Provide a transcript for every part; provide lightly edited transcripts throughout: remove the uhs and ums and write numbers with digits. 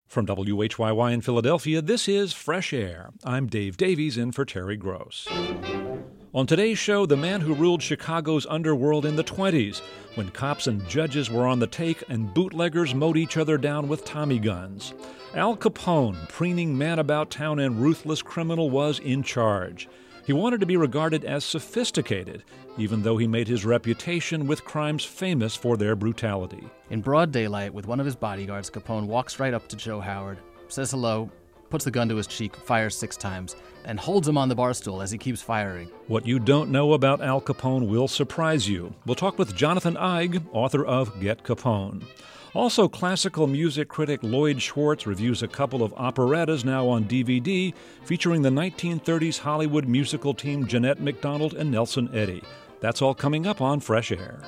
From WHYY in Philadelphia, this is Fresh Air. I'm Dave Davies in for Terry Gross. On today's show, the man who ruled Chicago's underworld in the 20s, when cops and judges were on the take and bootleggers mowed each other down with Tommy guns. Al Capone, preening man about town and ruthless criminal, was in charge. He wanted to be regarded as sophisticated, even though he made his reputation with crimes famous for their brutality. In broad daylight, with one of his bodyguards, Capone walks right up to Joe Howard, says hello, puts the gun to his cheek, fires 6 times, and holds him on the bar stool as he keeps firing. What you don't know about Al Capone will surprise you. We'll talk with Jonathan Eig, author of Get Capone. Also, classical music critic Lloyd Schwartz reviews a couple of operettas now on DVD featuring the 1930s Hollywood musical team Jeanette MacDonald and Nelson Eddy. That's all coming up on Fresh Air.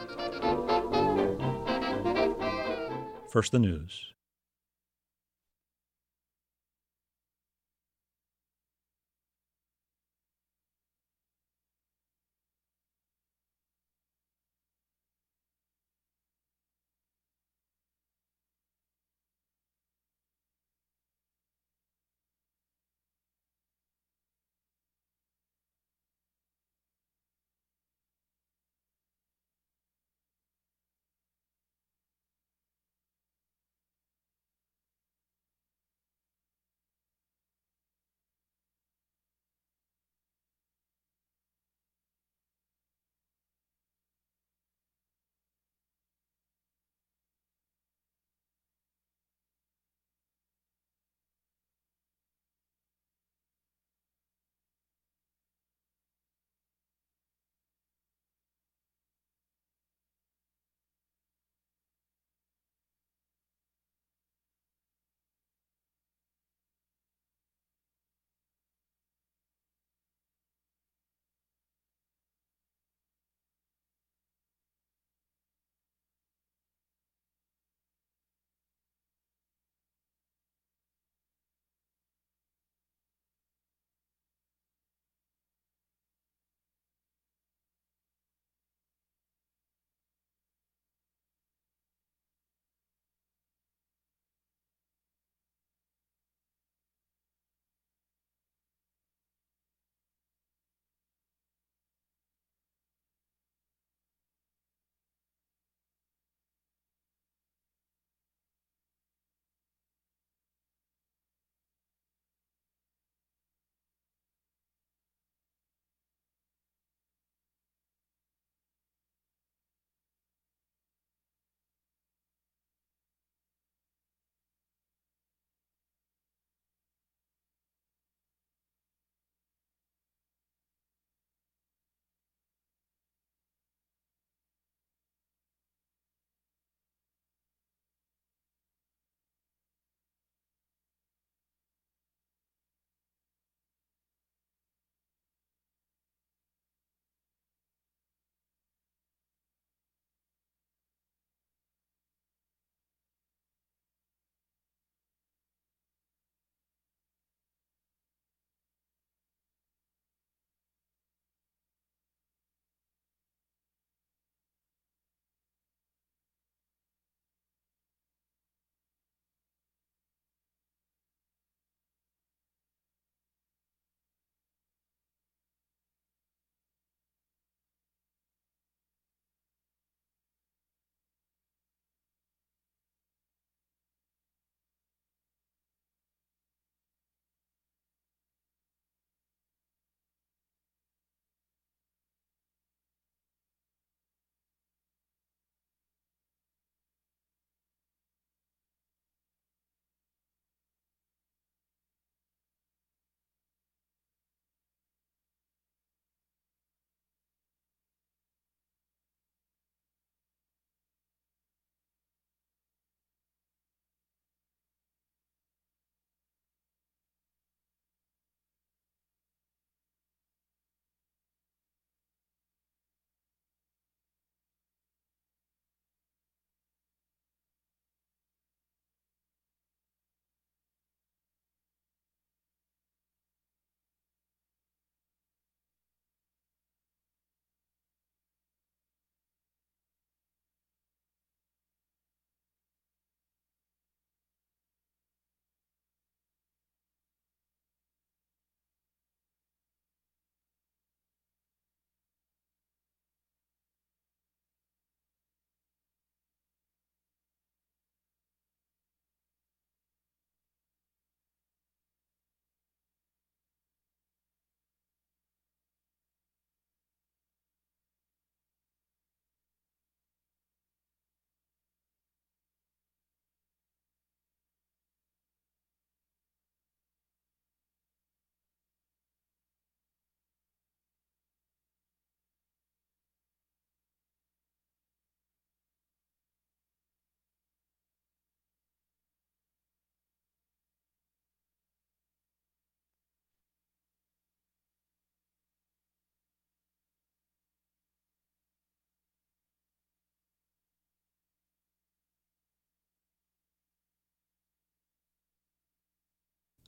First, the news.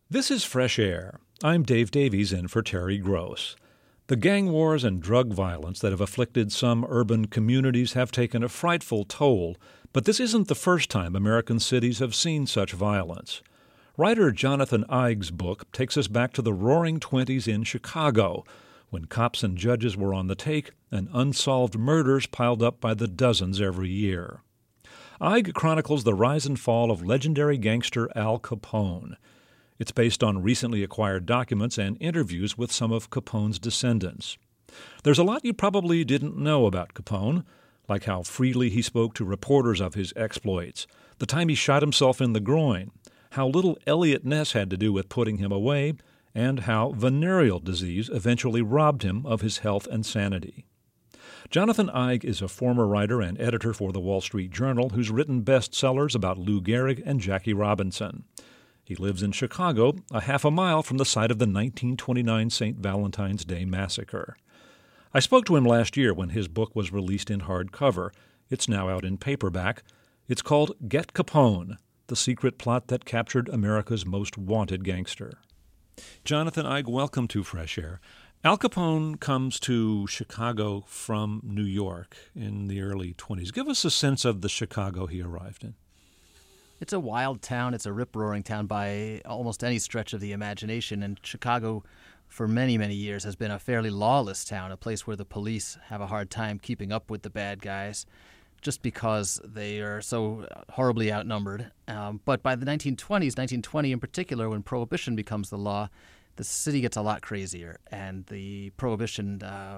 This is Fresh Air. I'm Dave Davies in for Terry Gross. The gang wars and drug violence that have afflicted some urban communities have taken a frightful toll, but this isn't the first time American cities have seen such violence. Writer Jonathan Eig's book takes us back to the Roaring Twenties in Chicago, when cops and judges were on the take and unsolved murders piled up by the dozens every year. Eig chronicles the rise and fall of legendary gangster Al Capone. It's based on recently acquired documents and interviews with some of Capone's descendants. There's a lot you probably didn't know about Capone, like how freely he spoke to reporters of his exploits, the time he shot himself in the groin, how little Eliot Ness had to do with putting him away, and how venereal disease eventually robbed him of his health and sanity. Jonathan Eig is a former writer and editor for the Wall Street Journal who's written bestsellers about Lou Gehrig and Jackie Robinson. He lives in Chicago, a half a mile from the site of the 1929 St. Valentine's Day Massacre. I spoke to him last year when his book was released in hardcover. It's now out in paperback. It's called Get Capone, the secret plot that captured America's most wanted gangster. Jonathan Eig, welcome to Fresh Air. Al Capone comes to Chicago from New York in the early 20s. Give us a sense of the Chicago he arrived in. It's a wild town. It's a rip-roaring town by almost any stretch of the imagination. And Chicago, for many, many years, has been a fairly lawless town, a place where the police have a hard time keeping up with the bad guys just because they are so horribly outnumbered. But by the 1920 in particular, when Prohibition becomes the law, the city gets a lot crazier, and the Prohibition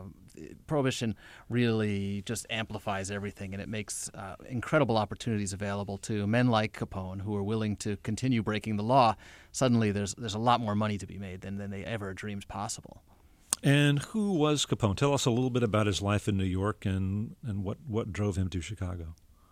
really just amplifies everything, and it makes incredible opportunities available to men like Capone who are willing to continue breaking the law. Suddenly there's a lot more money to be made than they ever dreamed possible. And who was Capone? Tell us a little bit about his life in New York and what drove him to Chicago.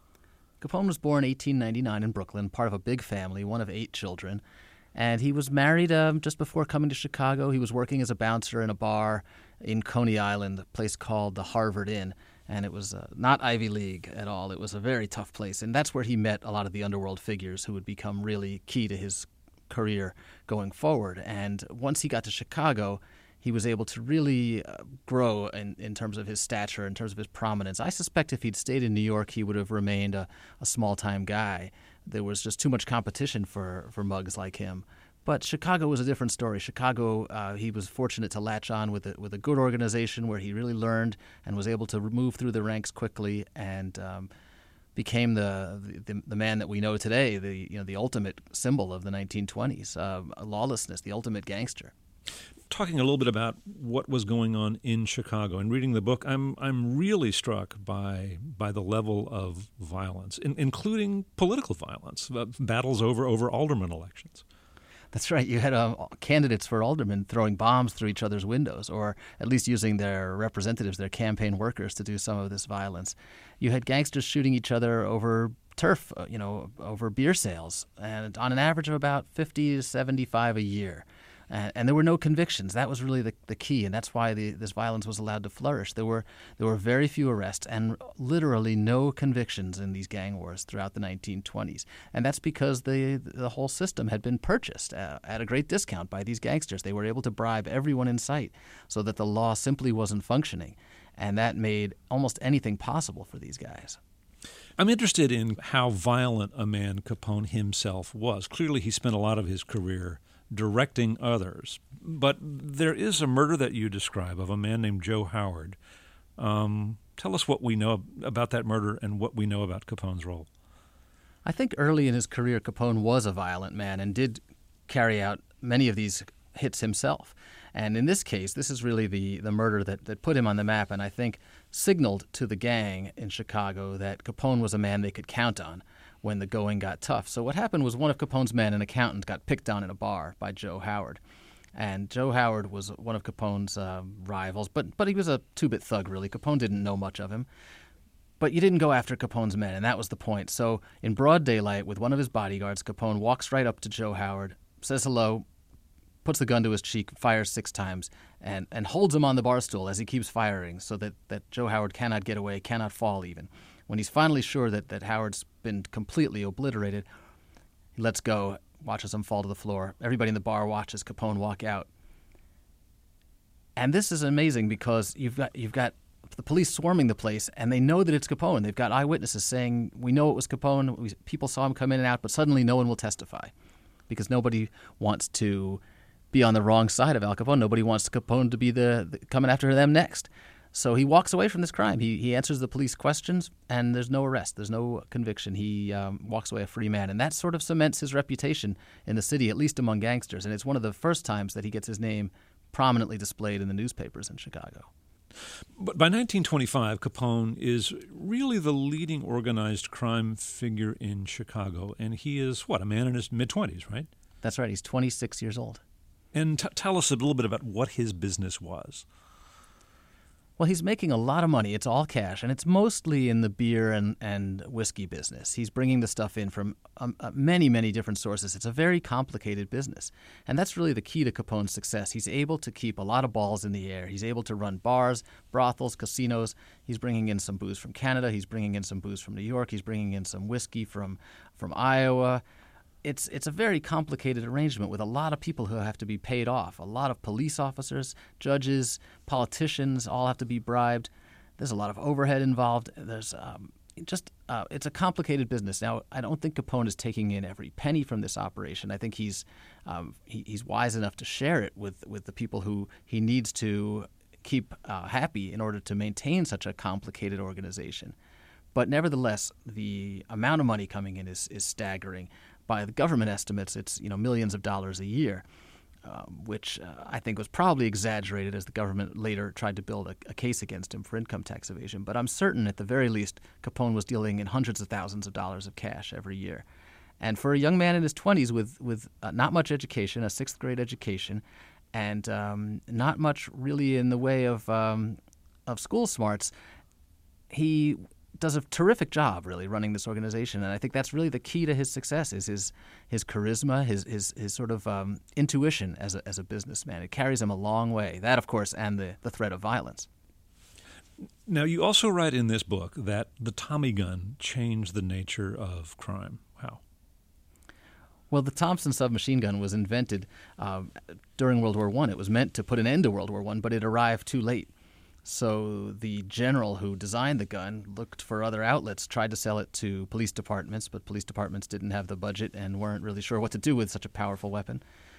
Capone was born in 1899 in Brooklyn, part of a big family, one of 8 children. And he was married just before coming to Chicago. He was working as a bouncer in a bar in Coney Island, a place called the Harvard Inn. And it was not Ivy League at all. It was a very tough place. And that's where he met a lot of the underworld figures who would become really key to his career going forward. And once he got to Chicago, he was able to really grow in terms of his stature, in terms of his prominence. I suspect if he'd stayed in New York, he would have remained a small-time guy. There was just too much competition for mugs like him. But Chicago was a different story. Chicago, he was fortunate to latch on with a good organization where he really learned and was able to move through the ranks quickly and became the man that we know today, the ultimate symbol of the 1920s, lawlessness, the ultimate gangster. Talking a little bit about what was going on in Chicago and reading the book, I'm really struck by the level of violence, including political violence, battles over alderman elections. That's right. You had candidates for aldermen throwing bombs through each other's windows, or at least using their representatives, their campaign workers, to do some of this violence. You had gangsters shooting each other over turf, over beer sales, and on an average of about 50 to 75 a year. And there were no convictions. That was really the key, and that's why this violence was allowed to flourish. There were very few arrests and literally no convictions in these gang wars throughout the 1920s. And that's because the whole system had been purchased at a great discount by these gangsters. They were able to bribe everyone in sight so that the law simply wasn't functioning, and that made almost anything possible for these guys. I'm interested in how violent a man Capone himself was. Clearly, he spent a lot of his career directing others. But there is a murder that you describe of a man named Joe Howard. Tell us what we know about that murder and what we know about Capone's role. I think early in his career, Capone was a violent man and did carry out many of these hits himself. And in this case, this is really the murder that put him on the map and I think signaled to the gang in Chicago that Capone was a man they could count on when the going got tough. So what happened was one of Capone's men, an accountant, got picked on in a bar by Joe Howard. And Joe Howard was one of Capone's rivals, but he was a two-bit thug, really. Capone didn't know much of him. But you didn't go after Capone's men, and that was the point. So in broad daylight, with one of his bodyguards, Capone walks right up to Joe Howard, says hello, puts the gun to his cheek, fires 6 times, and holds him on the bar stool as he keeps firing so that Joe Howard cannot get away, cannot fall even. When he's finally sure that Howard's been completely obliterated, he lets go, watches him fall to the floor. Everybody in the bar watches Capone walk out. And this is amazing because you've got the police swarming the place, and they know that it's Capone. They've got eyewitnesses saying, we know it was Capone. People saw him come in and out, but suddenly no one will testify because nobody wants to be on the wrong side of Al Capone. Nobody wants Capone to be the coming after them next. So he walks away from this crime. He answers the police questions, and there's no arrest. There's no conviction. He walks away a free man. And that sort of cements his reputation in the city, at least among gangsters. And it's one of the first times that he gets his name prominently displayed in the newspapers in Chicago. But by 1925, Capone is really the leading organized crime figure in Chicago. And he is, a man in his mid-20s, right? That's right. He's 26 years old. And tell us a little bit about what his business was. Well, he's making a lot of money. It's all cash, and it's mostly in the beer and whiskey business. He's bringing the stuff in from many, many different sources. It's a very complicated business, and that's really the key to Capone's success. He's able to keep a lot of balls in the air. He's able to run bars, brothels, casinos. He's bringing in some booze from Canada. He's bringing in some booze from New York. He's bringing in some whiskey from Iowa. It's a very complicated arrangement with a lot of people who have to be paid off. A lot of police officers, judges, politicians all have to be bribed. There's a lot of overhead involved. There's it's a complicated business. Now, I don't think Capone is taking in every penny from this operation. I think he's wise enough to share it with the people who he needs to keep happy in order to maintain such a complicated organization. But nevertheless, the amount of money coming in is staggering. By the government estimates, it's millions of dollars a year, which I think was probably exaggerated as the government later tried to build a case against him for income tax evasion. But I'm certain, at the very least, Capone was dealing in hundreds of thousands of dollars of cash every year. And for a young man in his 20s with not much education, a sixth grade education, and not much really in the way of school smarts, he does a terrific job, really, running this organization. And I think that's really the key to his success is his charisma, his sort of intuition as a businessman. It carries him a long way. That, of course, and the threat of violence. Now, you also write in this book that the Tommy gun changed the nature of crime. How? Well, the Thompson submachine gun was invented during World War I. It was meant to put an end to World War I, but it arrived too late. So the general who designed the gun looked for other outlets, tried to sell it to police departments, but police departments didn't have the budget and weren't really sure what to do with such a powerful weapon.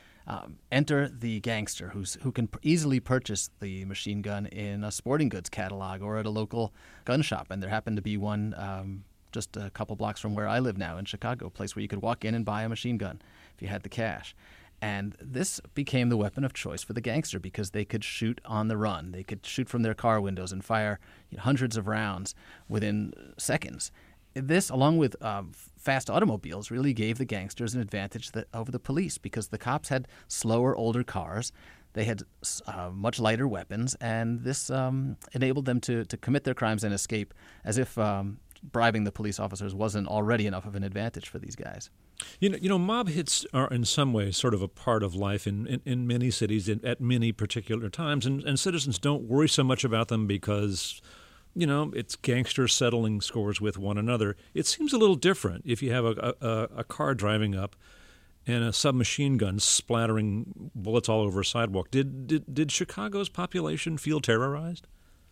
Enter the gangster who can easily purchase the machine gun in a sporting goods catalog or at a local gun shop. And there happened to be one just a couple blocks from where I live now in Chicago, a place where you could walk in and buy a machine gun if you had the cash. And this became the weapon of choice for the gangster because they could shoot on the run. They could shoot from their car windows and fire hundreds of rounds within seconds. This, along with fast automobiles, really gave the gangsters an advantage over the police because the cops had slower, older cars. They had much lighter weapons, and this enabled them to commit their crimes and escape as if bribing the police officers wasn't already enough of an advantage for these guys. Mob hits are in some ways sort of a part of life in many cities at many particular times, and citizens don't worry so much about them because, it's gangsters settling scores with one another. It seems a little different if you have a car driving up and a submachine gun splattering bullets all over a sidewalk. Did Chicago's population feel terrorized?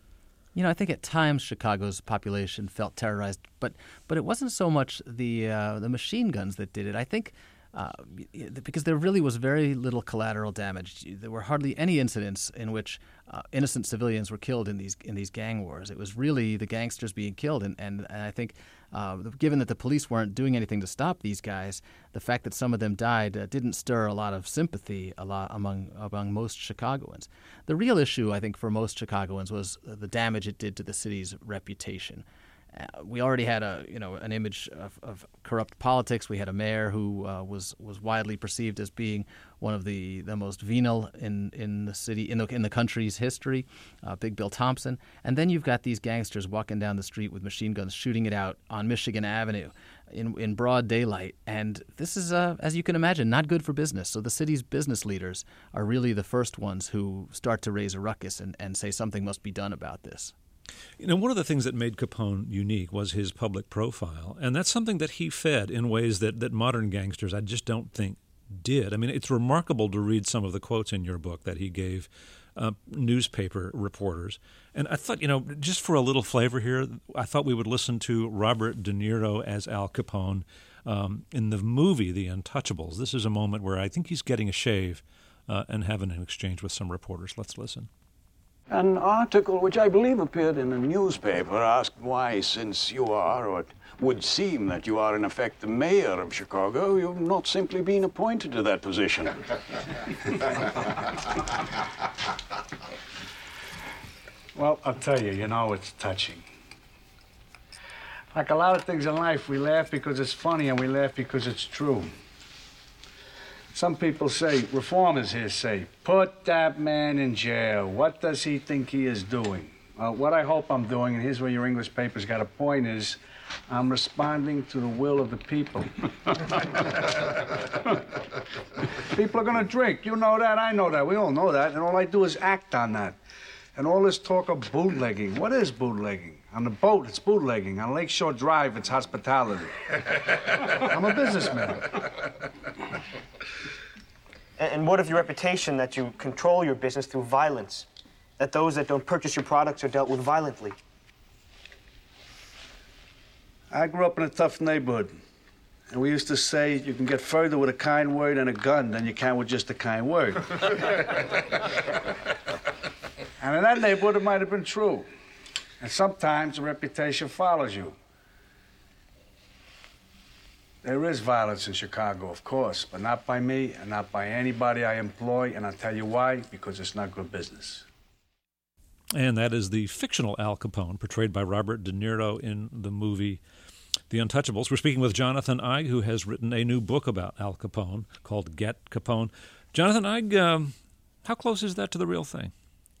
I think at times Chicago's population felt terrorized, but it wasn't so much the machine guns that did it. I think because there really was very little collateral damage. There were hardly any incidents in which innocent civilians were killed in these gang wars. It was really the gangsters being killed, and I think given that the police weren't doing anything to stop these guys, the fact that some of them died didn't stir a lot of sympathy among most Chicagoans. The real issue, I think, for most Chicagoans was the damage it did to the city's reputation. We already had an image of corrupt politics. We had a mayor who was widely perceived as being one of the most venal in the city in the country's history, Big Bill Thompson. And then you've got these gangsters walking down the street with machine guns, shooting it out on Michigan Avenue in broad daylight. And this is, as you can imagine, not good for business. So the city's business leaders are really the first ones who start to raise a ruckus and say something must be done about this. One of the things that made Capone unique was his public profile, and that's something that he fed in ways that modern gangsters I just don't think did. I mean, it's remarkable to read some of the quotes in your book that he gave newspaper reporters. And I thought, just for a little flavor here, I thought we would listen to Robert De Niro as Al Capone in the movie The Untouchables. This is a moment where I think he's getting a shave and having an exchange with some reporters. Let's listen. An article which I believe appeared in a newspaper asked why, since you are, or it would seem that you are in effect the mayor of Chicago, you've not simply been appointed to that position. Well, I'll tell you, it's touching. Like a lot of things in life, we laugh because it's funny and we laugh because it's true. Some people say, reformers here say, put that man in jail. What does he think he is doing? Well, what I hope I'm doing, and here's where your English paper's got a point, is I'm responding to the will of the people. People are gonna drink. You know that, I know that, we all know that, and all I do is act on that. And all this talk of bootlegging, what is bootlegging? On the boat, it's bootlegging. On Lakeshore Drive, it's hospitality. I'm a businessman. And what of your reputation that you control your business through violence? That those that don't purchase your products are dealt with violently? I grew up in a tough neighborhood. And we used to say you can get further with a kind word and a gun than you can with just a kind word. And in that neighborhood, it might have been true. And sometimes a reputation follows you. There is violence in Chicago, of course, but not by me and not by anybody I employ, and I'll tell you why, because it's not good business. And that is the fictional Al Capone, portrayed by Robert De Niro in the movie The Untouchables. We're speaking with Jonathan Eig, who has written a new book about Al Capone called Get Capone. Jonathan Eig, how close is that to the real thing?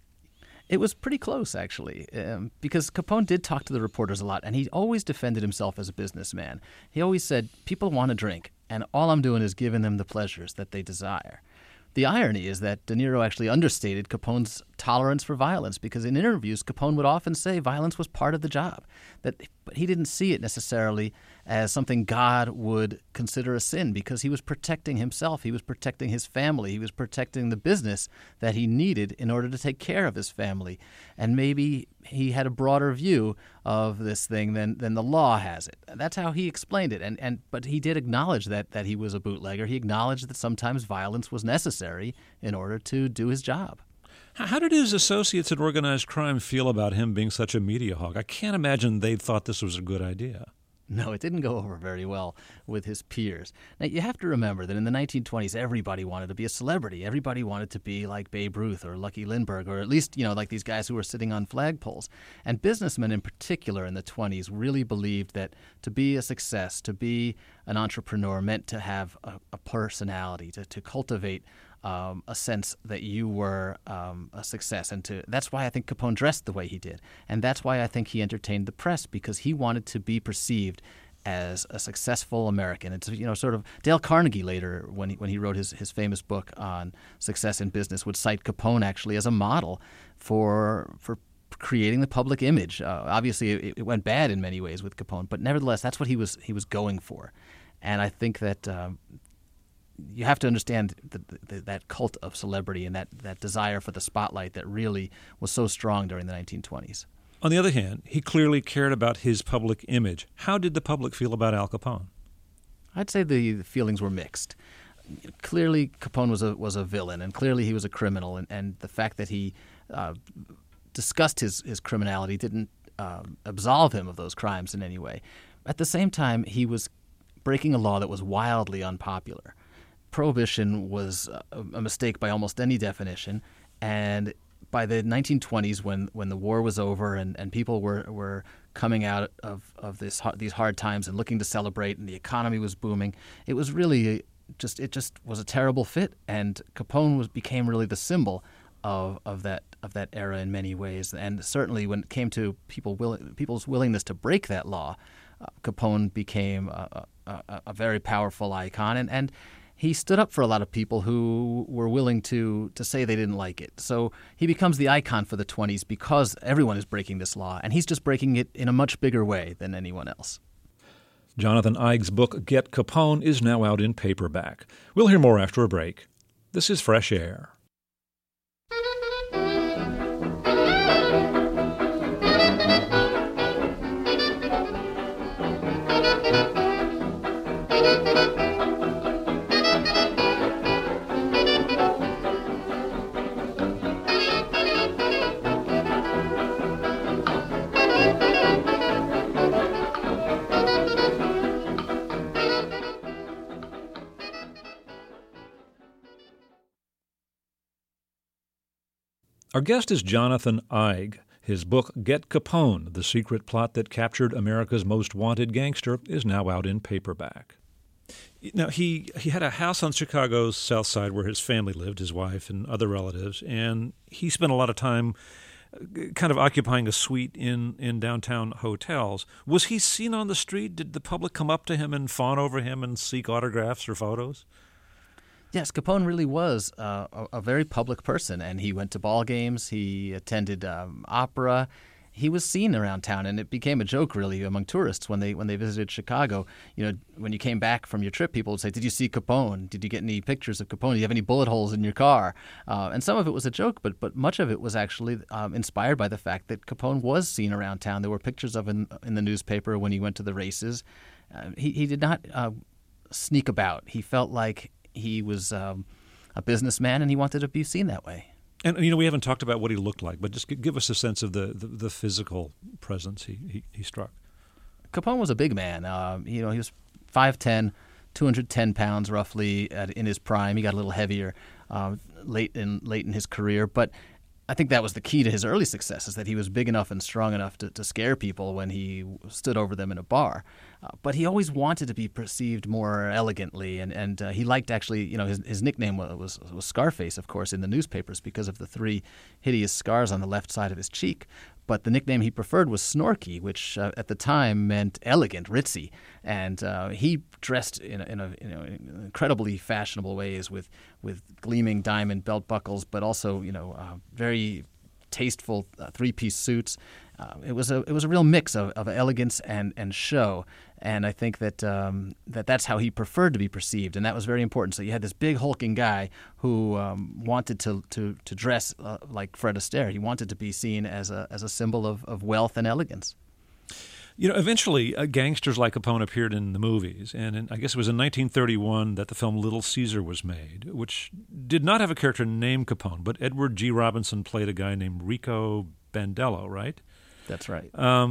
It was pretty close, actually, because Capone did talk to the reporters a lot, and he always defended himself as a businessman. He always said, people want to drink, and all I'm doing is giving them the pleasures that they desire. The irony is that De Niro actually understated Capone's tolerance for violence, because in interviews, Capone would often say violence was part of the job, but he didn't see it necessarily as something God would consider a sin, because he was protecting himself, he was protecting his family, he was protecting the business that he needed in order to take care of his family. And maybe he had a broader view of this thing than the law has it. That's how he explained it. But he did acknowledge that he was a bootlegger. He acknowledged that sometimes violence was necessary in order to do his job. How did his associates at organized crime feel about him being such a media hog? I can't imagine they thought this was a good idea. No, it didn't go over very well with his peers. Now, you have to remember that in the 1920s, everybody wanted to be a celebrity. Everybody wanted to be like Babe Ruth or Lucky Lindbergh, or at least, like these guys who were sitting on flagpoles. And businessmen in particular in the 20s really believed that to be a success, to be an entrepreneur, meant to have a personality, to cultivate a sense that you were a success. And that's why I think Capone dressed the way he did. And that's why I think he entertained the press, because he wanted to be perceived as a successful American. It's sort of Dale Carnegie later, when he wrote his famous book on success in business, would cite Capone actually as a model for creating the public image. Obviously, it went bad in many ways with Capone, but nevertheless, that's what he was going for. And I think that you have to understand that cult of celebrity and that desire for the spotlight that really was so strong during the 1920s. On the other hand, he clearly cared about his public image. How did the public feel about Al Capone? I'd say the feelings were mixed. Clearly, Capone was a villain, and clearly he was a criminal, and the fact that he discussed his criminality didn't absolve him of those crimes in any way. At the same time, he was breaking a law that was wildly unpopular. Prohibition was a mistake by almost any definition, and by the 1920s, when the war was over and people were coming out of these hard times and looking to celebrate, and the economy was booming, it was really just was a terrible fit, and Capone became really the symbol of that era in many ways. And certainly when it came to people's willingness to break that law, Capone became a very powerful icon, and he stood up for a lot of people who were willing to say they didn't like it. So he becomes the icon for the 20s because everyone is breaking this law, and he's just breaking it in a much bigger way than anyone else. Jonathan Eig's book, Get Capone, is now out in paperback. We'll hear more after a break. This is Fresh Air. Our guest is Jonathan Eig. His book, Get Capone, The Secret Plot That Captured America's Most Wanted Gangster, is now out in paperback. Now, he had a house on Chicago's South Side where his family lived, his wife and other relatives, and he spent a lot of time kind of occupying a suite in downtown hotels. Was he seen on the street? Did the public come up to him and fawn over him and seek autographs or photos? Yes, Capone really was a very public person, and he went to ball games. He attended opera. He was seen around town, and it became a joke really among tourists when they visited Chicago. You know, when you came back from your trip, people would say, "Did you see Capone? Did you get any pictures of Capone? Do you have any bullet holes in your car?" And some of it was a joke, but much of it was actually inspired by the fact that Capone was seen around town. There were pictures of him in the newspaper when he went to the races. He did not sneak about. He felt like he was a businessman, and he wanted to be seen that way. And, we haven't talked about what he looked like, but just give us a sense of the physical presence he struck. Capone was a big man. He was 5'10", 210 pounds roughly in his prime. He got a little heavier late in his career, but I think that was the key to his early success, is that he was big enough and strong enough to scare people when he stood over them in a bar. But he always wanted to be perceived more elegantly, and he liked actually, his nickname was Scarface, of course, in the newspapers because of the 3 hideous scars on the left side of his cheek. But the nickname he preferred was Snorky, which at the time meant elegant, ritzy. And he dressed in incredibly fashionable ways with gleaming diamond belt buckles, but also very tasteful 3-piece suits. It was a real mix of elegance and show, and I think that that's how he preferred to be perceived, and that was very important. So you had this big hulking guy who wanted to dress like Fred Astaire. He wanted to be seen as a symbol of wealth and elegance. Eventually, gangsters like Capone appeared in the movies, and I guess it was in 1931 that the film Little Caesar was made, which did not have a character named Capone, but Edward G. Robinson played a guy named Rico Bandello, right? That's right.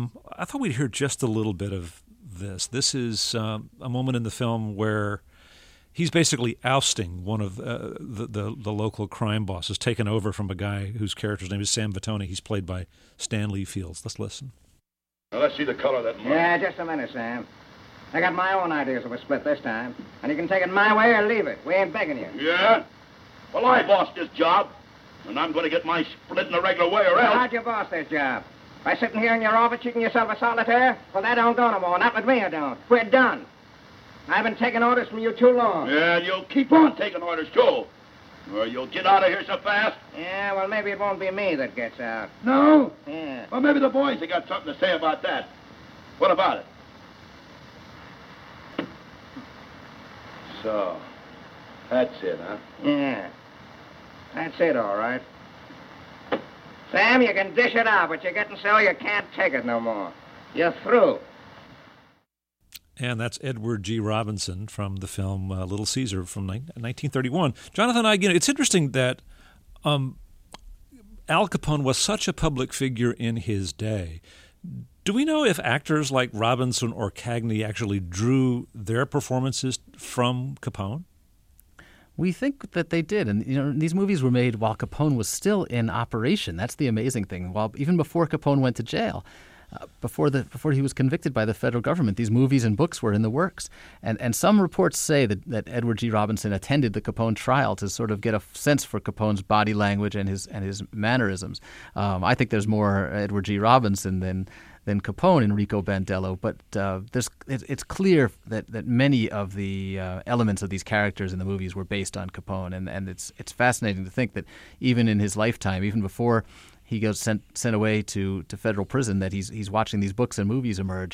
I thought we'd hear just a little bit of this. This is a moment in the film where he's basically ousting one of the local crime bosses, taken over from a guy whose character's name is Sam Vitone. He's played by Stanley Fields. Let's listen. Now, let's see the color of that money. Yeah, just a minute, Sam. I got my own ideas of a split this time, and you can take it my way or leave it. We ain't begging you. Yeah? Well, I bossed this job, and I'm going to get my split in the regular way or else. How'd you boss this job? By sitting here in your office shooting yourself a solitaire? Well, that don't go no more. Not with me, it don't. We're done. I've been taking orders from you too long. Yeah, you'll keep on taking orders, too. Or you'll get out of here so fast. Yeah, well, maybe it won't be me that gets out. No? Yeah. Well, maybe the boys have got something to say about that. What about it? So, that's it, huh? Yeah. That's it, all right. Sam, you can dish it out, but you're getting so you can't take it no more. You're through. And that's Edward G. Robinson from the film Little Caesar from 1931. Jonathan Eig, it's interesting that Al Capone was such a public figure in his day. Do we know if actors like Robinson or Cagney actually drew their performances from Capone? We think that they did, and these movies were made while Capone was still in operation. That's the amazing thing. Even before Capone went to jail, before he was convicted by the federal government, these movies and books were in the works. And some reports say that Edward G. Robinson attended the Capone trial to sort of get a sense for Capone's body language and his mannerisms. I think there's more Edward G. Robinson than Capone and Rico Bandello, but it's clear that many of the elements of these characters in the movies were based on Capone, and it's fascinating to think that even in his lifetime, even before he goes sent away to federal prison, that he's watching these books and movies emerge.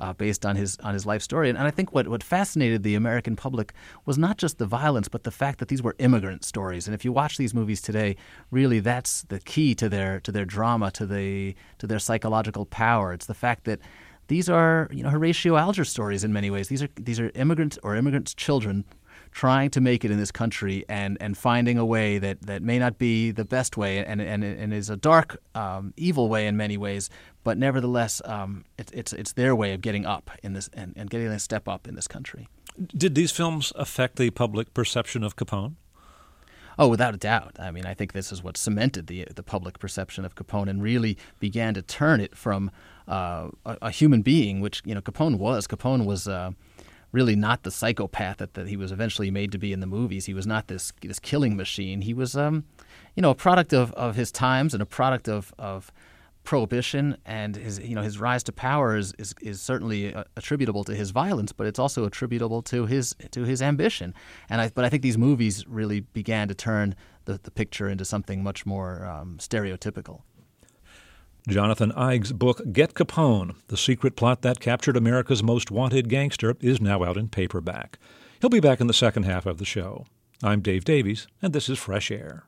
based on his life story. And I think what fascinated the American public was not just the violence, but the fact that these were immigrant stories. And if you watch these movies today, really that's the key to their drama, to their psychological power. It's the fact that these are Horatio Alger stories in many ways. These are immigrants' children trying to make it in this country and finding a way that may not be the best way and is a dark, evil way in many ways, but nevertheless, it's their way of getting up in this and getting a step up in this country. Did these films affect the public perception of Capone? Oh, without a doubt. I mean, I think this is what cemented the public perception of Capone and really began to turn it from a human being, which Capone was. Capone was really not the psychopath that he was eventually made to be in the movies. He was not this killing machine. He was a product of his times and a product of Prohibition, and his rise to power is certainly attributable to his violence, but it's also attributable to his ambition. But I think these movies really began to turn the picture into something much more stereotypical. Jonathan Eig's book, Get Capone, The Secret Plot That Captured America's Most Wanted Gangster, is now out in paperback. He'll be back in the second half of the show. I'm Dave Davies, and this is Fresh Air.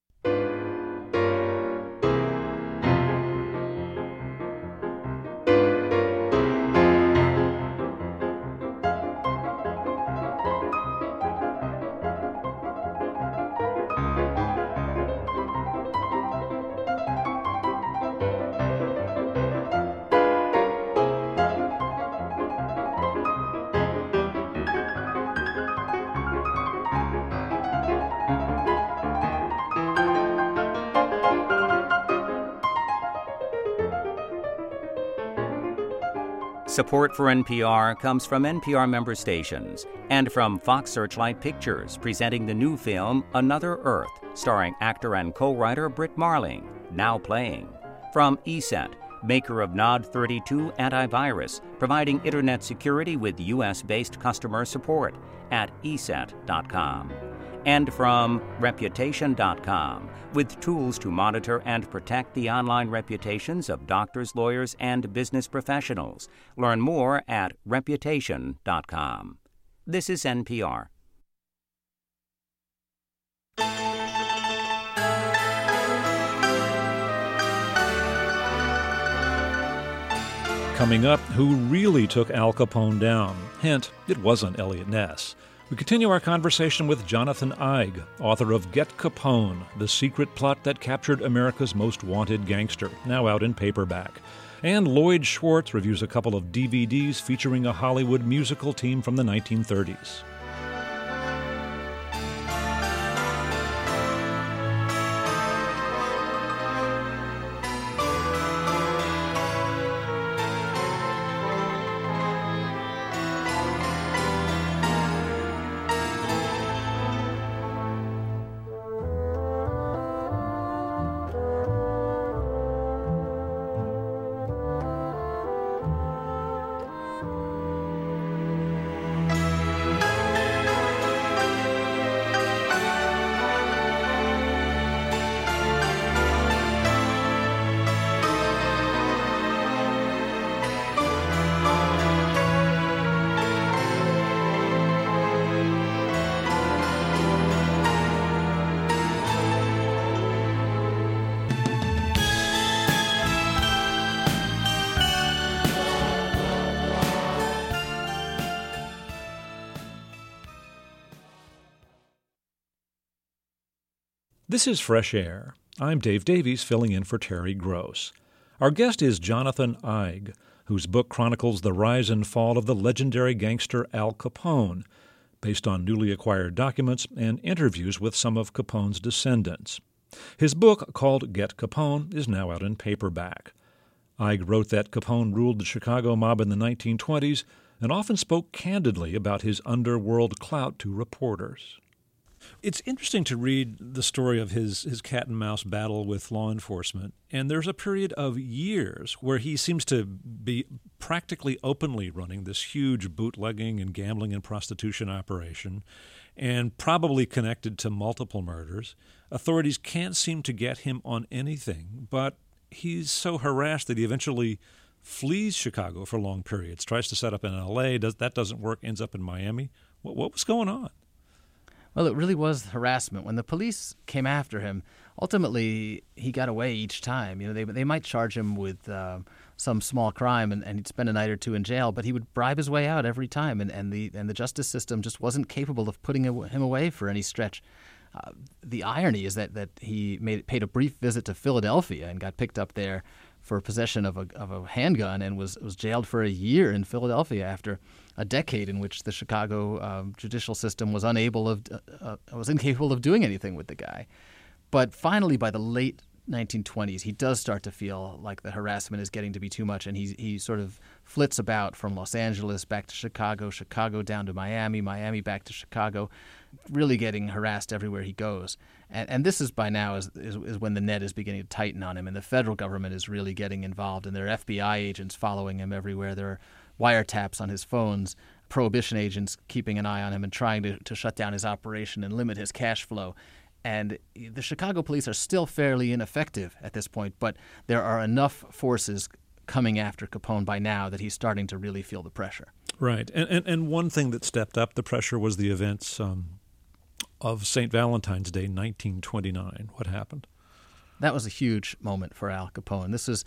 Support for NPR comes from NPR member stations and from Fox Searchlight Pictures, presenting the new film Another Earth, starring actor and co-writer Brit Marling, now playing. From ESET, maker of Nod32 antivirus, providing internet security with U.S.-based customer support at eset.com. And from Reputation.com, with tools to monitor and protect the online reputations of doctors, lawyers, and business professionals. Learn more at Reputation.com. This is NPR. Coming up, who really took Al Capone down? Hint, it wasn't Eliot Ness. We continue our conversation with Jonathan Eig, author of Get Capone, The Secret Plot That Captured America's Most Wanted Gangster, now out in paperback. And Lloyd Schwartz reviews a couple of DVDs featuring a Hollywood musical team from the 1930s. This is Fresh Air. I'm Dave Davies, filling in for Terry Gross. Our guest is Jonathan Eig, whose book chronicles the rise and fall of the legendary gangster Al Capone, based on newly acquired documents and interviews with some of Capone's descendants. His book, called Get Capone, is now out in paperback. Eig wrote that Capone ruled the Chicago mob in the 1920s and often spoke candidly about his underworld clout to reporters. It's interesting to read the story of his cat-and-mouse battle with law enforcement, and there's a period of years where he seems to be practically openly running this huge bootlegging and gambling and prostitution operation, and probably connected to multiple murders. Authorities can't seem to get him on anything, but he's so harassed that he eventually flees Chicago for long periods, tries to set up in L.A., that doesn't work, ends up in Miami. What was going on? Well, it really was harassment. When the police came after him, ultimately he got away each time. You know, they might charge him with some small crime and he'd spend a night or two in jail, but he would bribe his way out every time, and the justice system just wasn't capable of putting him away for any stretch. The irony is that he paid a brief visit to Philadelphia and got picked up there for possession of a handgun and was jailed for a year in Philadelphia after a decade in which the Chicago judicial system was incapable of doing anything with the guy. But finally, by the late 1920s, he does start to feel like the harassment is getting to be too much, and he sort of flits about from Los Angeles back to Chicago, Chicago down to Miami, Miami back to Chicago, really getting harassed everywhere he goes. And this is by now is when the net is beginning to tighten on him, and the federal government is really getting involved, and there are FBI agents following him everywhere. There are wiretaps on his phones, prohibition agents keeping an eye on him and trying to shut down his operation and limit his cash flow. And the Chicago police are still fairly ineffective at this point, but there are enough forces coming after Capone by now that he's starting to really feel the pressure. Right. And one thing that stepped up the pressure was the events of St. Valentine's Day, 1929. What happened? That was a huge moment for Al Capone. This is,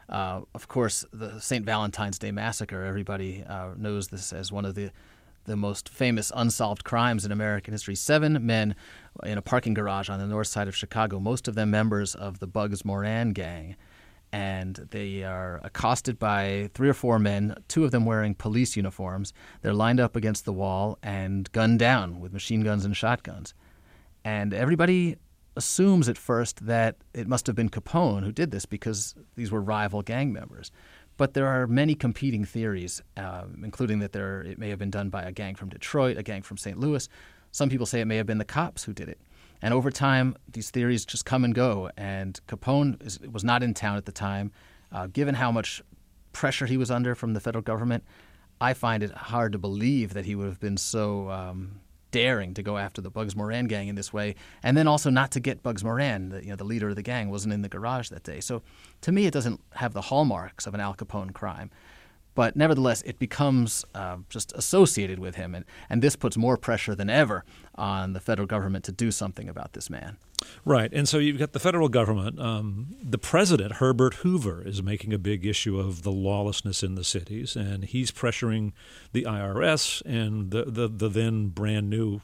of course, the St. Valentine's Day Massacre. Everybody knows this as one of the most famous unsolved crimes in American history. 7 men in a parking garage on the north side of Chicago, most of them members of the Bugs Moran gang. And they are accosted by 3 or 4 men, 2 of them wearing police uniforms. They're lined up against the wall and gunned down with machine guns and shotguns. And everybody assumes at first that it must have been Capone who did this because these were rival gang members. But there are many competing theories, including that it may have been done by a gang from Detroit, a gang from St. Louis. Some people say it may have been the cops who did it. And over time, these theories just come and go. And Capone was not in town at the time. Given how much pressure he was under from the federal government, I find it hard to believe that he would have been so daring to go after the Bugs Moran gang in this way, and then also not to get Bugs Moran, the leader of the gang, wasn't in the garage that day. So to me, it doesn't have the hallmarks of an Al Capone crime. But nevertheless, it becomes just associated with him, and this puts more pressure than ever on the federal government to do something about this man. Right, and so you've got the federal government. The president, Herbert Hoover, is making a big issue of the lawlessness in the cities, and he's pressuring the IRS and the then brand new,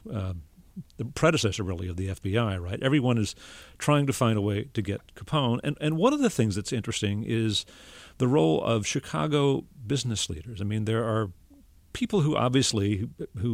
the predecessor really of the FBI, right? Everyone is trying to find a way to get Capone. And one of the things that's interesting is the role of Chicago business leaders. I mean, there are people who obviously,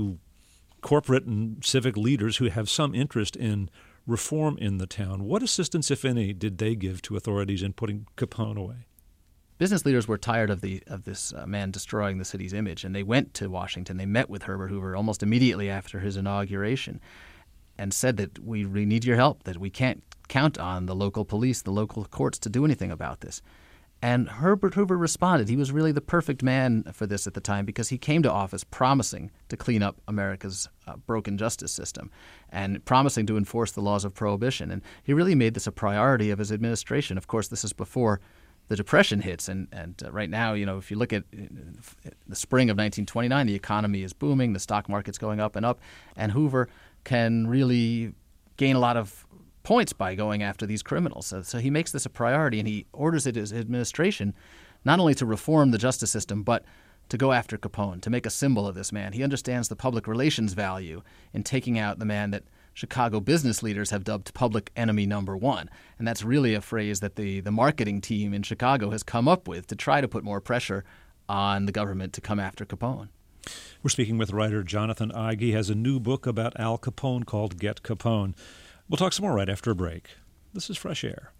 corporate and civic leaders who have some interest in reform in the town. What assistance, if any, did they give to authorities in putting Capone away? Business leaders were tired of this man destroying the city's image, and they went to Washington. They met with Herbert Hoover almost immediately after his inauguration and said that we need your help, that we can't count on the local police, the local courts to do anything about this. And Herbert Hoover responded. He was really the perfect man for this at the time because he came to office promising to clean up America's broken justice system and promising to enforce the laws of prohibition. And he really made this a priority of his administration. Of course, this is before the Depression hits. And right now, if you look at the spring of 1929, the economy is booming, the stock market's going up, and Hoover can really gain a lot of points by going after these criminals. So he makes this a priority, and he orders his administration not only to reform the justice system, but to go after Capone, to make a symbol of this man. He understands the public relations value in taking out the man that Chicago business leaders have dubbed public enemy number one. And that's really a phrase that the marketing team in Chicago has come up with to try to put more pressure on the government to come after Capone. We're speaking with writer Jonathan Eig. He has a new book about Al Capone called Get Capone. We'll talk some more right after a break. This is Fresh Air.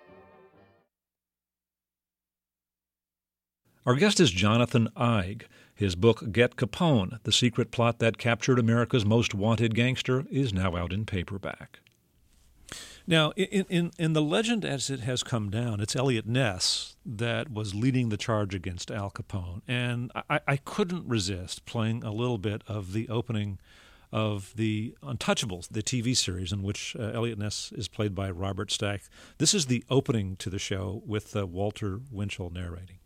Our guest is Jonathan Eig. His book, Get Capone, The Secret Plot That Captured America's Most Wanted Gangster, is now out in paperback. Now, in the legend as it has come down, it's Eliot Ness that was leading the charge against Al Capone. And I couldn't resist playing a little bit of the opening of The Untouchables, the TV series in which Eliot Ness is played by Robert Stack. This is the opening to the show with Walter Winchell narrating.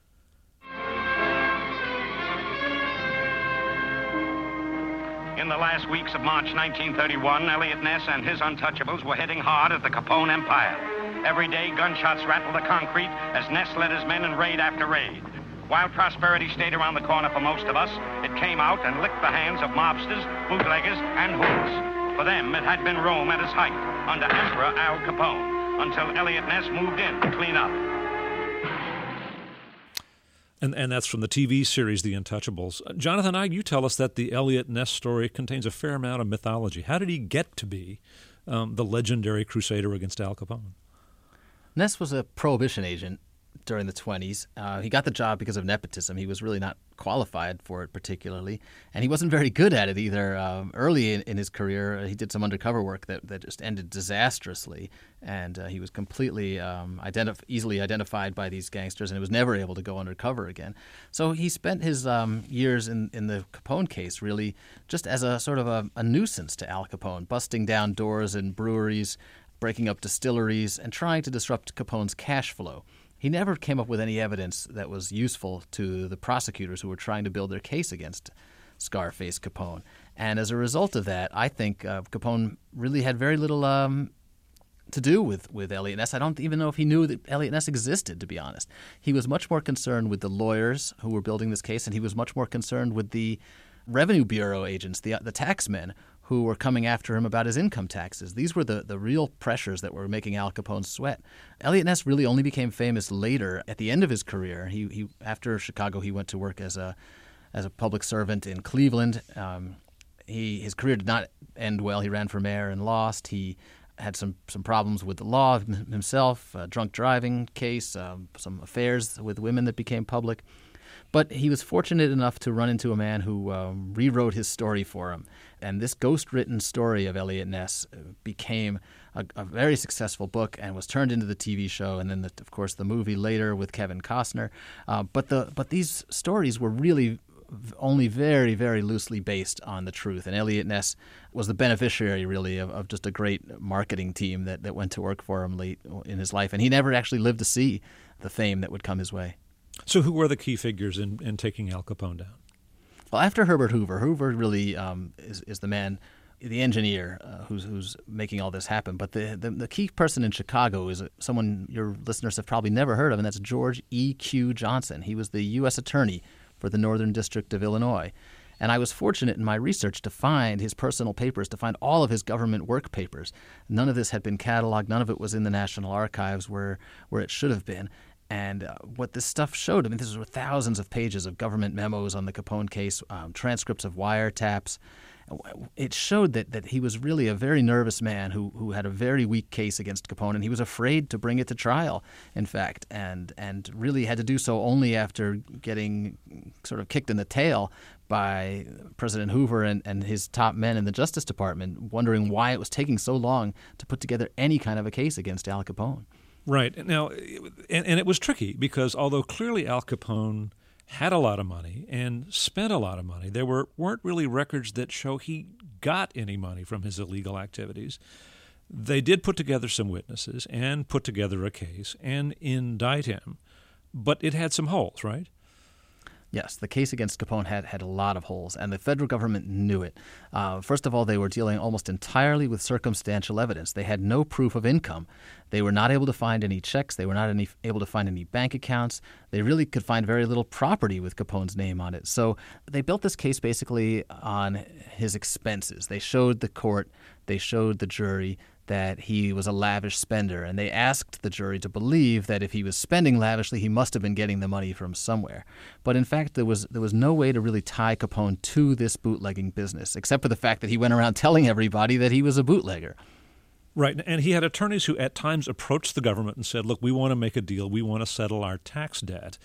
In the last weeks of March 1931, Eliot Ness and his Untouchables were hitting hard at the Capone empire. Every day, gunshots rattled the concrete as Ness led his men in raid after raid. While prosperity stayed around the corner for most of us, it came out and licked the hands of mobsters, bootleggers, and hoods. For them, it had been Rome at its height, under Emperor Al Capone, until Eliot Ness moved in to clean up. And that's from the TV series The Untouchables. Jonathan Eig, you tell us that the Eliot Ness story contains a fair amount of mythology. How did he get to be the legendary crusader against Al Capone? Ness was a prohibition agent during the 20s. He got the job because of nepotism. He was really not qualified for it particularly, and he wasn't very good at it either. Early in his career, he did some undercover work that just ended disastrously, and he was completely easily identified by these gangsters, and he was never able to go undercover again. So he spent his years in the Capone case really just as a sort of a nuisance to Al Capone, busting down doors in breweries, breaking up distilleries, and trying to disrupt Capone's cash flow. He never came up with any evidence that was useful to the prosecutors who were trying to build their case against Scarface Capone. And as a result of that, I think Capone really had very little to do with Eliot Ness. I don't even know if he knew that Eliot Ness existed, to be honest. He was much more concerned with the lawyers who were building this case, and he was much more concerned with the Revenue Bureau agents, the taxmen, who were coming after him about his income taxes. These were the real pressures that were making Al Capone sweat. Eliot Ness really only became famous later, at the end of his career. He after Chicago, he went to work as a public servant in Cleveland. His career did not end well. He ran for mayor and lost. He had some problems with the law himself, a drunk driving case, some affairs with women that became public. But he was fortunate enough to run into a man who rewrote his story for him. And this ghost-written story of Eliot Ness became a very successful book and was turned into the TV show and then, of course, the movie later with Kevin Costner. But these stories were really only very, very loosely based on the truth. And Eliot Ness was the beneficiary, really, of just a great marketing team that went to work for him late in his life. And he never actually lived to see the fame that would come his way. So who were the key figures in taking Al Capone down? Well, after Herbert Hoover really is the man, the engineer who's making all this happen. But the key person in Chicago is someone your listeners have probably never heard of, and that's George E.Q. Johnson. He was the U.S. Attorney for the Northern District of Illinois. And I was fortunate in my research to find his personal papers, to find all of his government work papers. None of this had been cataloged. None of it was in the National Archives where it should have been. And what this stuff showed, I mean, this was thousands of pages of government memos on the Capone case, transcripts of wiretaps. It showed that he was really a very nervous man who had a very weak case against Capone, and he was afraid to bring it to trial, in fact, and really had to do so only after getting sort of kicked in the tail by President Hoover and his top men in the Justice Department, wondering why it was taking so long to put together any kind of a case against Al Capone. Right. Now, and it was tricky because although clearly Al Capone had a lot of money and spent a lot of money, there weren't really records that show he got any money from his illegal activities. They did put together some witnesses and put together a case and indict him, but it had some holes, right? Yes, the case against Capone had a lot of holes, and the federal government knew it. First of all, they were dealing almost entirely with circumstantial evidence. They had no proof of income. They were not able to find any checks. They were not able to find any bank accounts. They really could find very little property with Capone's name on it. So they built this case basically on his expenses. They showed the court, they showed the jury that he was a lavish spender, and they asked the jury to believe that if he was spending lavishly, he must have been getting the money from somewhere. But in fact, there was no way to really tie Capone to this bootlegging business, except for the fact that he went around telling everybody that he was a bootlegger. Right, and he had attorneys who at times approached the government and said, look, we want to make a deal, we want to settle our tax debt.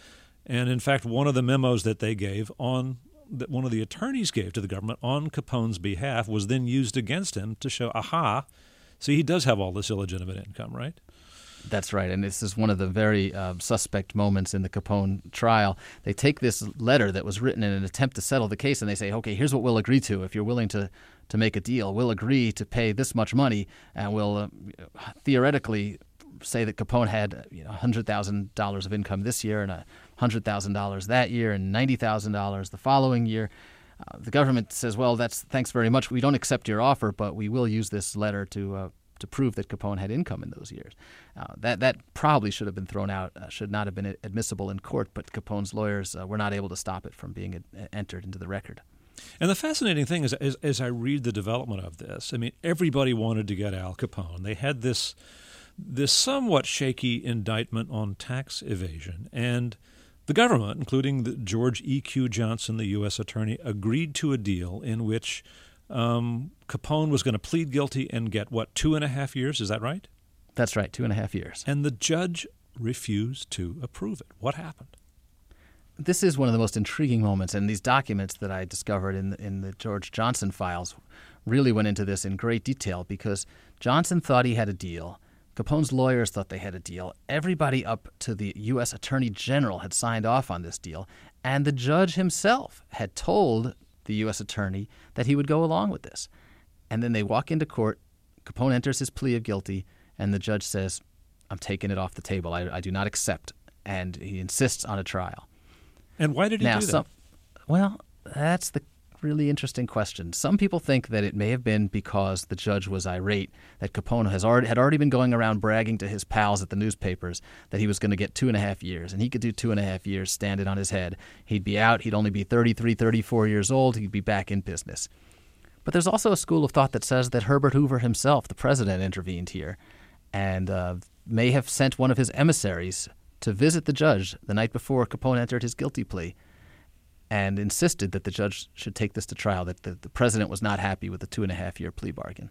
And in fact, one of the memos that they gave that one of the attorneys gave to the government on Capone's behalf was then used against him to show, see, he does have all this illegitimate income, right? That's right, and this is one of the very suspect moments in the Capone trial. They take this letter that was written in an attempt to settle the case, and they say, okay, here's what we'll agree to. If you're willing to make a deal, we'll agree to pay this much money, and we'll theoretically say that Capone had $100,000 of income this year and $100,000 that year and $90,000 the following year. The government says, well, thanks very much. We don't accept your offer, but we will use this letter to prove that Capone had income in those years. That probably should have been thrown out, should not have been admissible in court, but Capone's lawyers were not able to stop it from being entered into the record. And the fascinating thing is, as I read the development of this, I mean, everybody wanted to get Al Capone. They had this somewhat shaky indictment on tax evasion, and the government, including George E.Q. Johnson, the U.S. attorney, agreed to a deal in which Capone was going to plead guilty and get, 2.5 years? Is that right? That's right, 2.5 years. And the judge refused to approve it. What happened? This is one of the most intriguing moments, and these documents that I discovered in the George Johnson files really went into this in great detail because Johnson thought he had a deal. Capone's lawyers thought they had a deal. Everybody up to the U.S. Attorney General had signed off on this deal, and the judge himself had told the U.S. Attorney that he would go along with this. And then they walk into court, Capone enters his plea of guilty, and the judge says, I'm taking it off the table. I do not accept. And he insists on a trial. And why did he do that? Well, that's the really interesting question. Some people think that it may have been because the judge was irate, that Capone had already been going around bragging to his pals at the newspapers that he was going to get 2.5 years, and he could do 2.5 years standing on his head. He'd be out. He'd only be 33, 34 years old. He'd be back in business. But there's also a school of thought that says that Herbert Hoover himself, the president, intervened here and may have sent one of his emissaries to visit the judge the night before Capone entered his guilty plea and insisted that the judge should take this to trial, that the president was not happy with the 2.5-year plea bargain.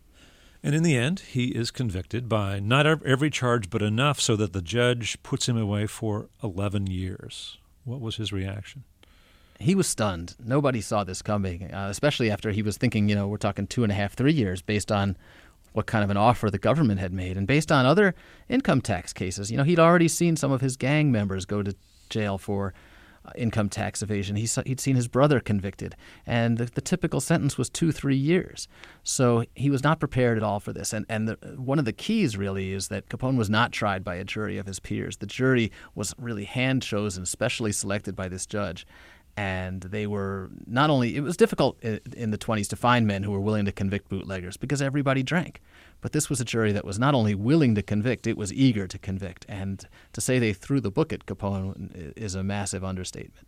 And in the end, he is convicted by not every charge, but enough so that the judge puts him away for 11 years. What was his reaction? He was stunned. Nobody saw this coming, especially after he was thinking, we're talking 2.5, 3 years based on what kind of an offer the government had made and based on other income tax cases. He'd already seen some of his gang members go to jail for income tax evasion. He'd seen his brother convicted, and the typical sentence was 2-3 years. So he was not prepared at all for this. And one of the keys really is that Capone was not tried by a jury of his peers. The jury was really hand-chosen, specially selected by this judge. And they were not only – it was difficult in the 1920s to find men who were willing to convict bootleggers because everybody drank. But this was a jury that was not only willing to convict, it was eager to convict. And to say they threw the book at Capone is a massive understatement.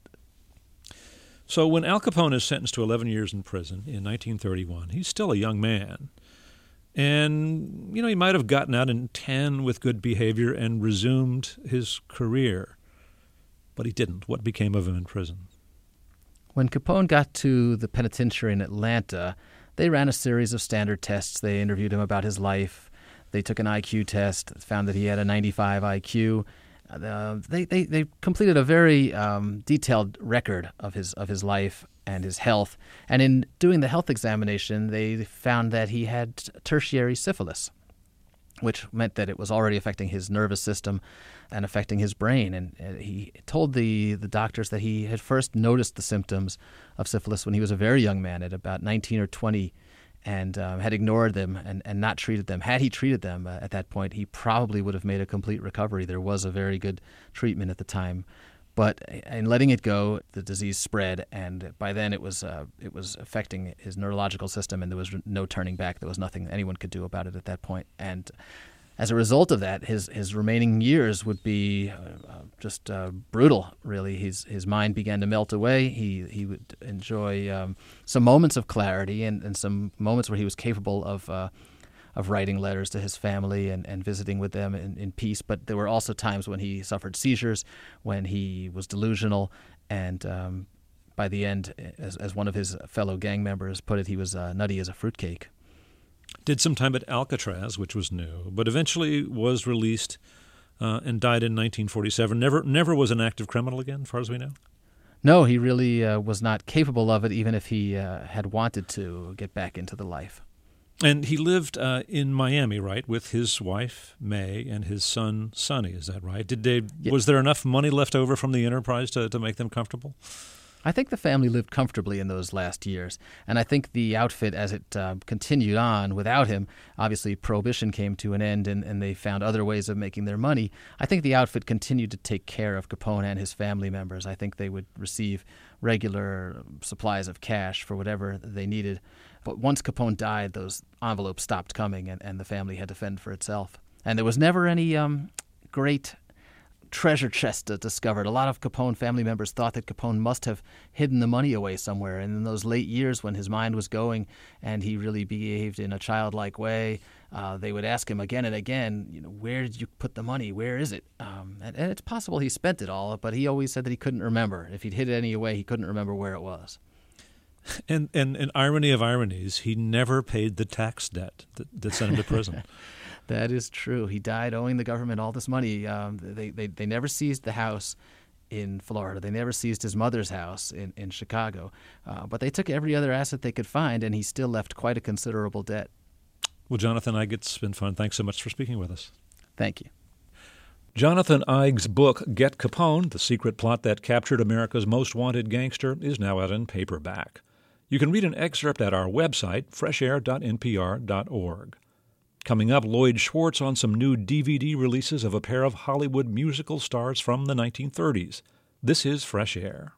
So when Al Capone is sentenced to 11 years in prison in 1931, he's still a young man. And, he might have gotten out in 10 with good behavior and resumed his career. But he didn't. What became of him in prison? When Capone got to the penitentiary in Atlanta, they ran a series of standard tests. They interviewed him about his life. They took an IQ test, found that he had a 95 IQ. They completed a very detailed record of his life and his health. And in doing the health examination, they found that he had tertiary syphilis, which meant that it was already affecting his nervous system and affecting his brain. And he told the doctors that he had first noticed the symptoms of syphilis when he was a very young man at about 19 or 20 and had ignored them and not treated them. Had he treated them at that point, he probably would have made a complete recovery. There was a very good treatment at the time. But in letting it go, the disease spread, and by then it was affecting his neurological system, and there was no turning back. There was nothing anyone could do about it at that point. And as a result of that, his remaining years would be just brutal, really. His mind began to melt away. He would enjoy some moments of clarity and some moments where he was capable of writing letters to his family and visiting with them in peace. But there were also times when he suffered seizures, when he was delusional, and by the end, as one of his fellow gang members put it, he was nutty as a fruitcake. Did some time at Alcatraz, which was new, but eventually was released and died in 1947. Never was an active criminal again, as far as we know? No, he really was not capable of it, even if he had wanted to get back into the life. And he lived in Miami, right, with his wife, May, and his son, Sonny. Is that right? Was there enough money left over from the enterprise to make them comfortable? I think the family lived comfortably in those last years, and I think the outfit, as it continued on without him, obviously Prohibition came to an end and they found other ways of making their money. I think the outfit continued to take care of Capone and his family members. I think they would receive regular supplies of cash for whatever they needed. But once Capone died, those envelopes stopped coming, and the family had to fend for itself. And there was never any great treasure chest discovered. A lot of Capone family members thought that Capone must have hidden the money away somewhere. And in those late years when his mind was going and he really behaved in a childlike way, they would ask him again and again, where did you put the money? Where is it? And it's possible he spent it all, but he always said that he couldn't remember. If he'd hid it any away, he couldn't remember where it was. And an irony of ironies, he never paid the tax debt that sent him to prison. That is true. He died owing the government all this money. They never seized the house in Florida. They never seized his mother's house in Chicago. But they took every other asset they could find, and he still left quite a considerable debt. Well, Jonathan Eig, it's been fun. Thanks so much for speaking with us. Thank you. Jonathan Eig's book, Get Capone, The Secret Plot That Captured America's Most Wanted Gangster, is now out in paperback. You can read an excerpt at our website, freshair.npr.org. Coming up, Lloyd Schwartz on some new DVD releases of a pair of Hollywood musical stars from the 1930s. This is Fresh Air.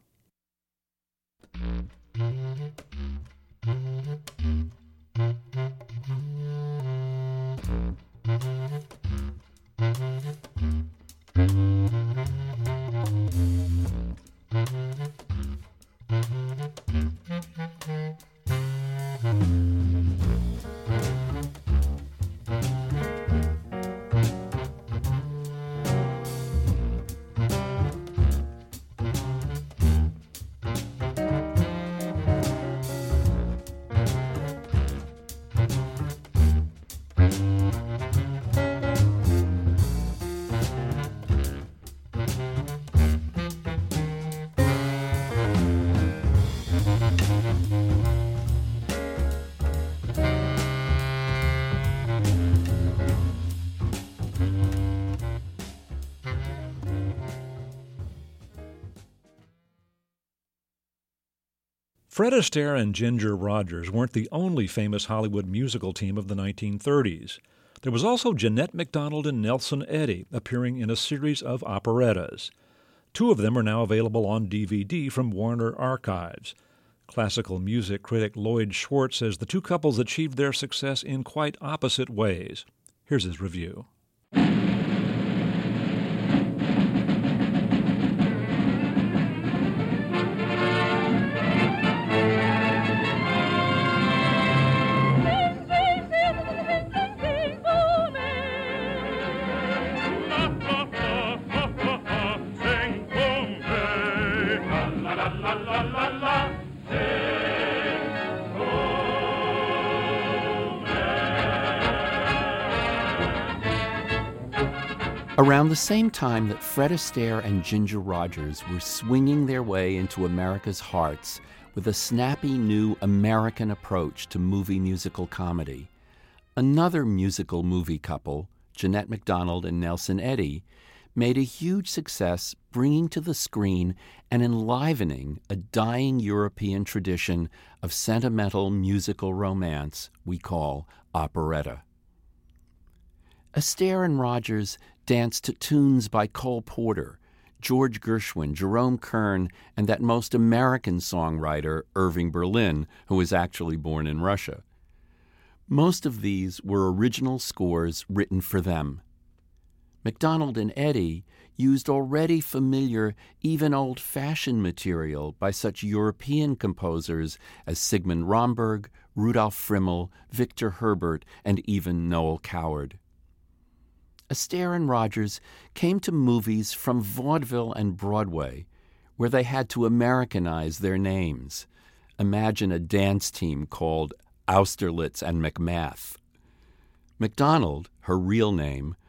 Fred Astaire and Ginger Rogers weren't the only famous Hollywood musical team of the 1930s. There was also Jeanette MacDonald and Nelson Eddy appearing in a series of operettas. Two of them are now available on DVD from Warner Archives. Classical music critic Lloyd Schwartz says the two couples achieved their success in quite opposite ways. Here's his review. Around the same time that Fred Astaire and Ginger Rogers were swinging their way into America's hearts with a snappy new American approach to movie musical comedy, another musical movie couple, Jeanette MacDonald and Nelson Eddy, made a huge success bringing to the screen and enlivening a dying European tradition of sentimental musical romance we call operetta. Astaire and Rogers danced to tunes by Cole Porter, George Gershwin, Jerome Kern, and that most American songwriter, Irving Berlin, who was actually born in Russia. Most of these were original scores written for them. MacDonald and Eddy used already familiar, even old-fashioned material by such European composers as Sigmund Romberg, Rudolf Frimmel, Victor Herbert, and even Noel Coward. Astaire and Rogers came to movies from vaudeville and Broadway, where they had to Americanize their names. Imagine a dance team called Austerlitz and McMath. MacDonald, her real name,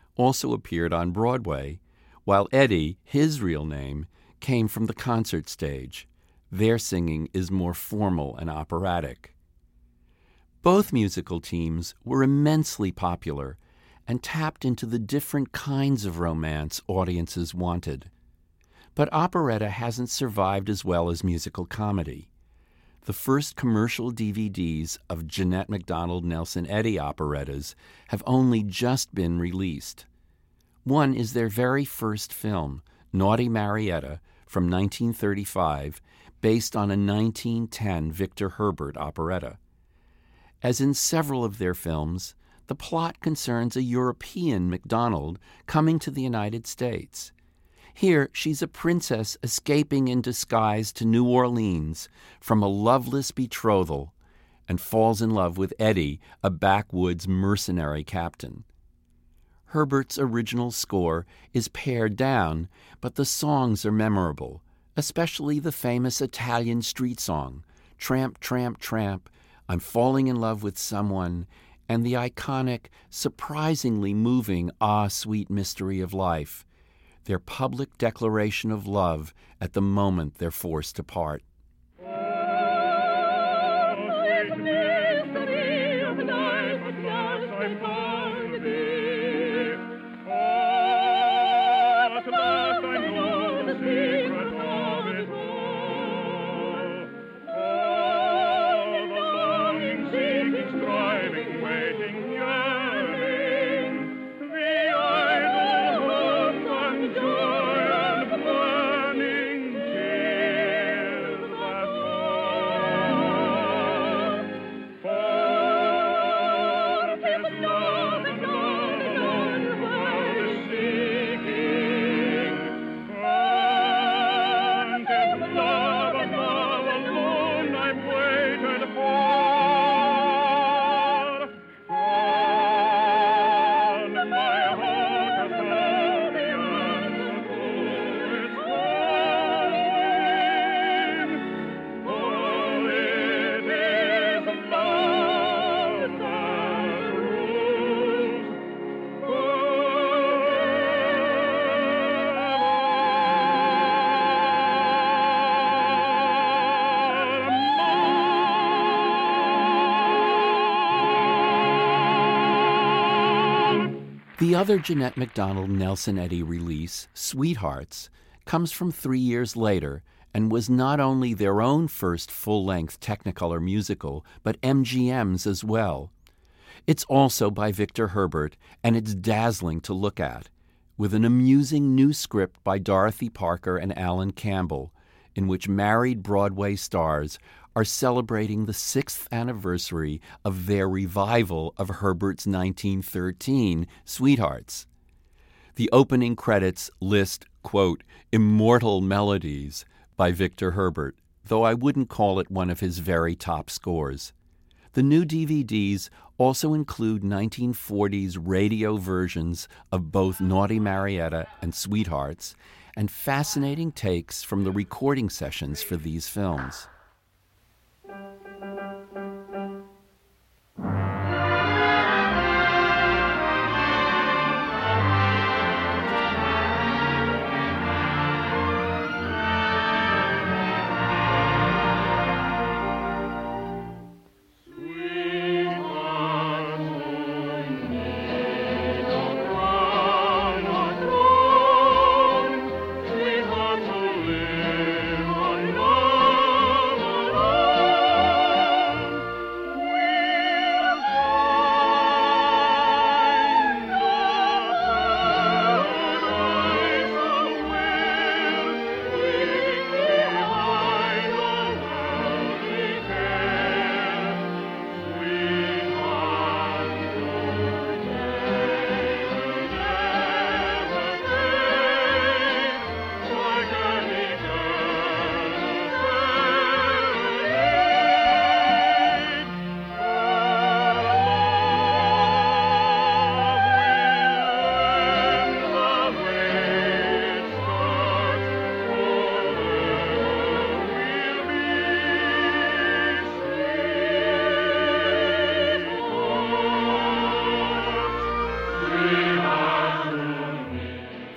also appeared on Broadway, while Eddie, his real name, came from the concert stage. Their singing is more formal and operatic. Both musical teams were immensely popular and tapped into the different kinds of romance audiences wanted. But operetta hasn't survived as well as musical comedy. The first commercial DVDs of Jeanette MacDonald Nelson Eddy operettas have only just been released. One is their very first film, Naughty Marietta, from 1935, based on a 1910 Victor Herbert operetta. As in several of their films, the plot concerns a European MacDonald coming to the United States. Here, she's a princess escaping in disguise to New Orleans from a loveless betrothal and falls in love with Eddie, a backwoods mercenary captain. Herbert's original score is pared down, but the songs are memorable, especially the famous Italian street song, Tramp, Tramp, Tramp, I'm Falling in Love with Someone, and the iconic, surprisingly moving Ah, Sweet Mystery of Life, their public declaration of love at the moment they're forced to part. The other Jeanette MacDonald Nelson Eddy release, Sweethearts, comes from 3 years later and was not only their own first full-length Technicolor musical, but MGM's as well. It's also by Victor Herbert, and it's dazzling to look at, with an amusing new script by Dorothy Parker and Alan Campbell, in which married Broadway stars are celebrating the 6th anniversary of their revival of Herbert's 1913 Sweethearts. The opening credits list, quote, "Immortal Melodies" by Victor Herbert, though I wouldn't call it one of his very top scores. The new DVDs also include 1940s radio versions of both Naughty Marietta and Sweethearts, and fascinating takes from the recording sessions for these films.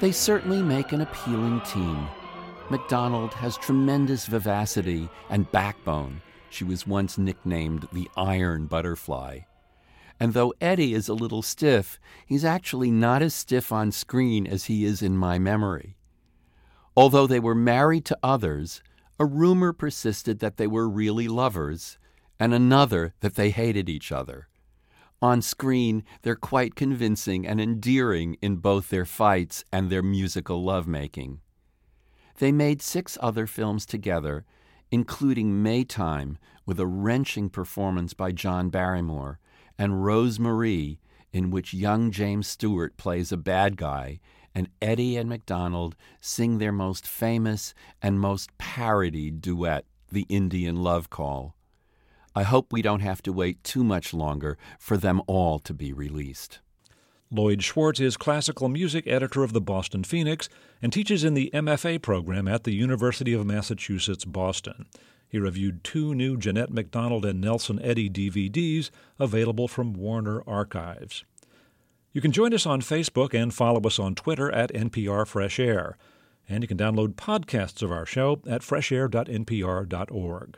They certainly make an appealing team. MacDonald has tremendous vivacity and backbone. She was once nicknamed the Iron Butterfly. And though Eddie is a little stiff, he's actually not as stiff on screen as he is in my memory. Although they were married to others, a rumor persisted that they were really lovers, and another that they hated each other. On screen, they're quite convincing and endearing in both their fights and their musical lovemaking. They made 6 other films together, including Maytime, with a wrenching performance by John Barrymore, and Rose Marie, in which young James Stewart plays a bad guy, and Eddie and MacDonald sing their most famous and most parodied duet, The Indian Love Call. I hope we don't have to wait too much longer for them all to be released. Lloyd Schwartz is classical music editor of the Boston Phoenix and teaches in the MFA program at the University of Massachusetts, Boston. He reviewed 2 new Jeanette MacDonald and Nelson Eddy DVDs available from Warner Archives. You can join us on Facebook and follow us on Twitter at NPR Fresh Air. And you can download podcasts of our show at freshair.npr.org.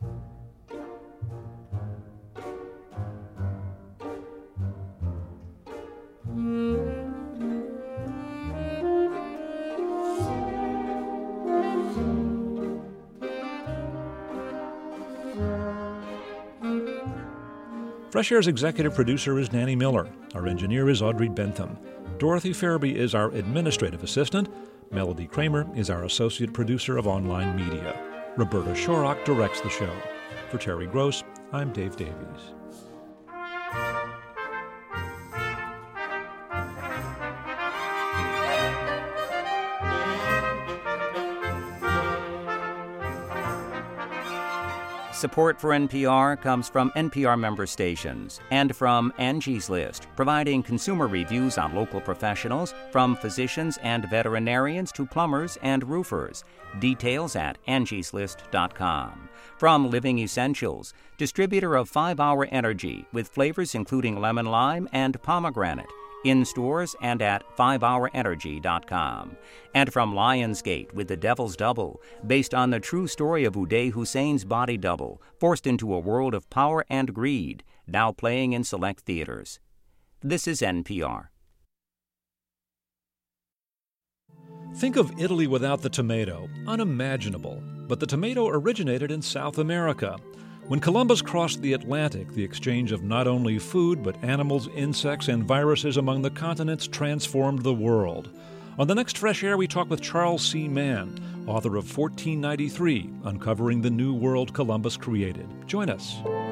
Fresh Air's executive producer is Nanny Miller. Our engineer is Audrey Bentham. Dorothy Fairby is our administrative assistant. Melody Kramer is our associate producer of online media. Roberta Shorrock directs the show. For Terry Gross, I'm Dave Davies. Support for NPR comes from NPR member stations and from Angie's List, providing consumer reviews on local professionals, from physicians and veterinarians to plumbers and roofers. Details at angieslist.com. From Living Essentials, distributor of 5-Hour Energy with flavors including lemon lime and pomegranate. In stores and at 5hourenergy.com. And from Lionsgate with The Devil's Double, based on the true story of Uday Hussein's body double, forced into a world of power and greed, now playing in select theaters. This is NPR. Think of Italy without the tomato. Unimaginable. But the tomato originated in South America. When Columbus crossed the Atlantic, the exchange of not only food but animals, insects, and viruses among the continents transformed the world. On the next Fresh Air, we talk with Charles C. Mann, author of 1493, Uncovering the New World Columbus Created. Join us.